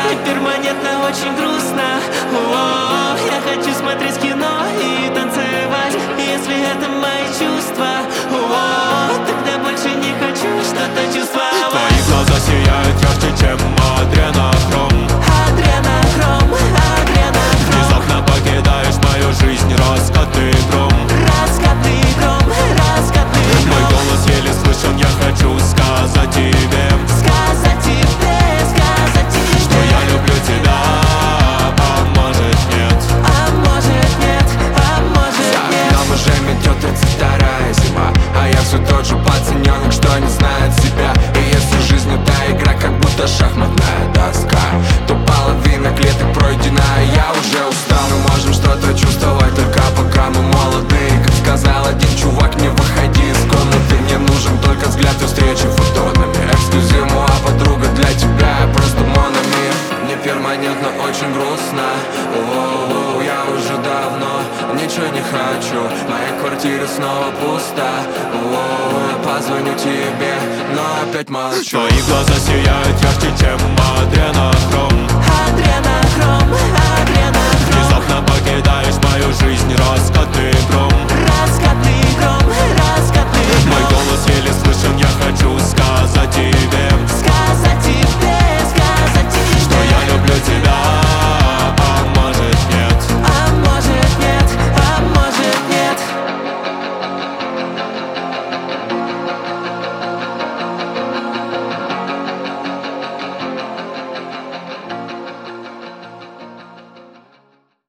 мне перманентно очень грустно. О, я хочу смотреть кино и танцевать, если это мои чувства. О, тогда больше не хочу что-то чувствовать. Твои глаза сияют ярче, чем адренохром. Адренохром, адренохром. Внезапно покидаешь мою жизнь, раскаты гром. Раскаты гром, раскаты гром. Мой голос еле слышен, я хочу сказать тебе, сказать тебе, сказать тебе, что я люблю тебя, а может нет. а может нет, а может За нет. окном уже метет 32-я зима, а я все тот же пацаненок, что не знает себя. И если жизнь это игра, как будто шахматная доска, то половина клеток пройдена, и я уже устал. Мы можем что-то чувствовать только пока мы молоды. Как сказал один чувак, не выходи из комнаты. Мне нужен только взгляд и встречи фотонами. Эксклюзив, а подруга для тебя просто мономи. Мне перманентно очень грустно. О-о-о, я уже давно ничего не хочу. Моя квартира снова пуста. О-о-о, я позвоню тебе, но опять молчу. Твои глаза сияют ярче, чем адренохром. Адренохром, адренохром. Внезапно покидаешь мою жизнь, раскаты гром. Раскаты